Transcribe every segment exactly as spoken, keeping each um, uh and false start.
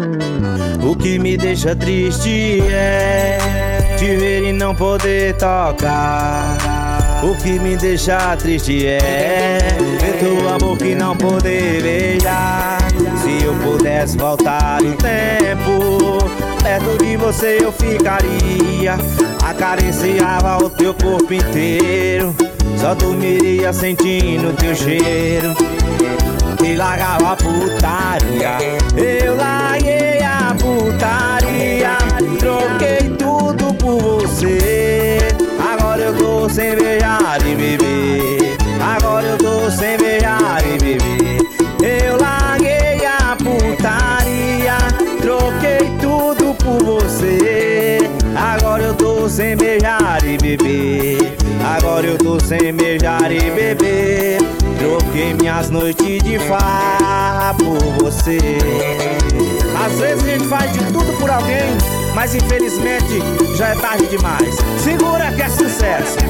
O que me deixa triste é te ver e não poder tocar. O que me deixa triste é ver tua boca e não poder beijar. Se eu pudesse voltar no tempo, perto de você eu ficaria. Acariciava o teu corpo inteiro, só dormiria sentindo teu cheiro. E largava a putaria, eu larguei a putaria. Troquei tudo por você. Agora eu tô sem beijar e beber. Agora eu tô sem beijar e beber. Eu larguei a putaria, troquei tudo por você. Agora eu tô sem beijar e beber. Agora eu tô sem beijar e beber. Troquei minhas noites de farra por você. Às vezes a gente faz de tudo por alguém, mas infelizmente já é tarde demais. Segura que é sucesso.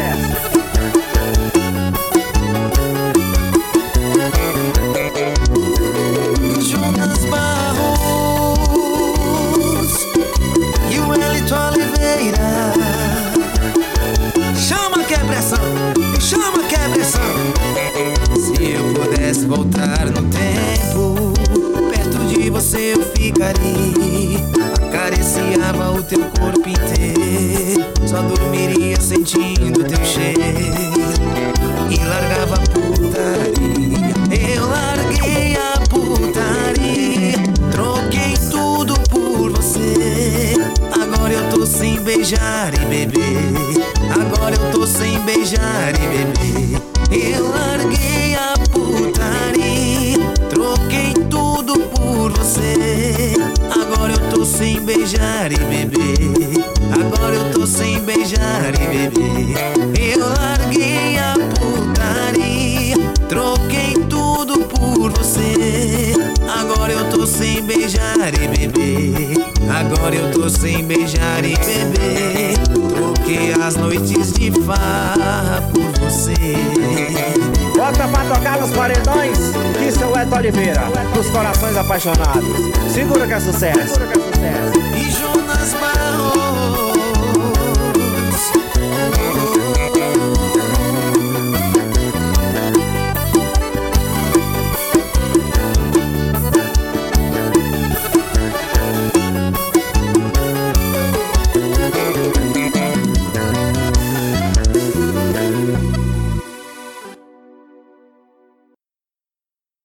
Jonas Barros e o Elito Oliveira. Chama que é pressão, chama que é pressão. Se eu pudesse voltar no tempo, perto de você eu ficaria. Acariciava o teu corpo inteiro, só dormiria sentindo teu cheiro. E largava a putaria, eu larguei a putaria. Troquei tudo por você. Agora eu tô sem beijar e beber. Agora eu tô sem beijar e beber. Eu larguei a putaria, troquei tudo por você. Agora eu tô sem beijar e beber. Agora eu tô sem beijar e beber. Eu larguei a putaria, troquei tudo por você. Agora eu tô sem beijar e beber. Agora eu tô sem beijar e beber. Troquei as noites de farra por você. Bota pra tocar nos paredões, que são Eto Oliveira, dos corações apaixonados. Segura que é sucesso. E Jonas Barros